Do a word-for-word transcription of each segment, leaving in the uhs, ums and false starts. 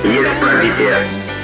Есть пробитие.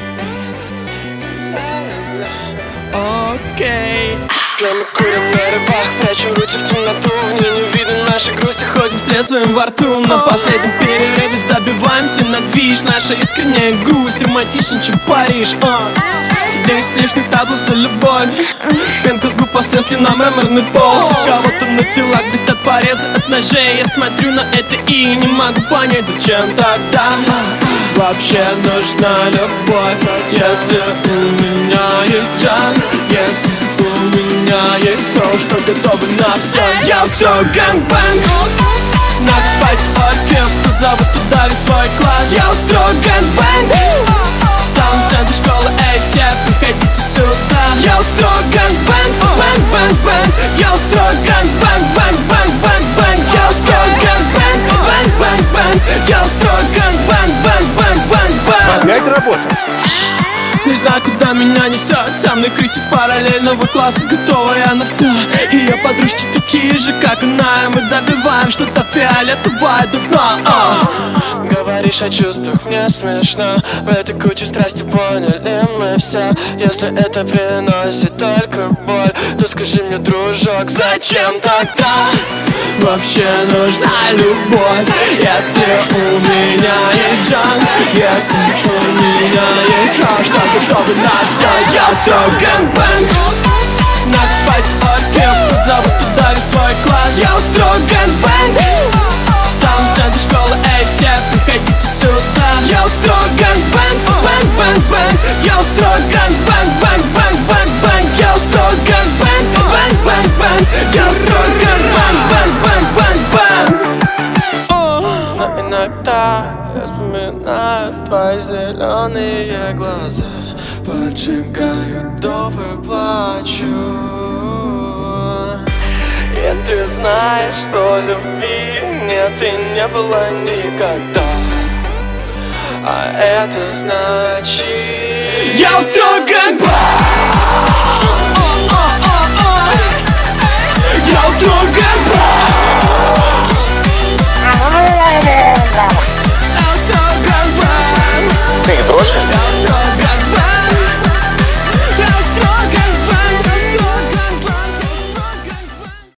Окей. Мы курим на рывах, прячем руки в темноту. В ней не видно нашей грусти, ходим с лезвием во рту. На последнем перерыве забиваемся на движ. Наша искренняя грусть романтичнее, чем Париж. Десять лишних таблов за любовь. Пенка с губ после слив на мраморный пол. За кого-то на телах блестят порезы от ножей. Я смотрю на это и не могу понять, зачем тогда вообще нужна любовь. Если у меня есть Джан, если у меня есть кровь, что готовы на все. Я устрою гэнг-бэнг, накопать оркев, позову туда весь свой класс. Я устрою гэнг-бэнг в самом центре школы, эй, все приходите сюда. Я устрою гэнг-бэнг, бэнг-бэнг-бэнг. Я устрою гэнг-бэнг, бэнг-бэнг-бэнг-бэнг. Я устрою гэнг-бэнг, бэнг-бэнг-бэнг. Я устрою гэнг-бэнг, бэнг-бэнг-бэнг-бэнг. Опять работа? Не знаю, куда меня несет. Со мной Кристи с параллельного класса, готовая на все. Ее подружки такие же, как она, и мы добиваем что-то фиолетовое до дна. Говоришь о чувствах, мне смешно. В этой куче страсти поняли мы все. Если это приносит только боль, то скажи мне, дружок, зачем тогда вообще нужна любовь? Если у меня есть Джан, если у меня есть кровь, что готовы на все. Я устрою гэнг-бэнг, накопать оркев, позову туда весь свой класс. Я устрою гэнг-бэнг в самом центре школы, эй, все приходите сюда. Я устрою гэнг-бэнг, бэнг-бэнг-бэнг. Я устрою гэнг-бэнг, бэнг-бэнг-бэнг-бэнг. Я устрою гэнг-бэнг, бэнг-бэнг-бэнг. Я устрою гэнг-бэнг, бэнг-бэнг-бэнг-бэнг. Но иногда я вспоминаю твои зеленые глаза, поджигают доп и плачу. И ты знаешь, что любви нет и не было никогда. А это значит, я устрою гэнг-бэнг. Я устрою гэнг-бэнг.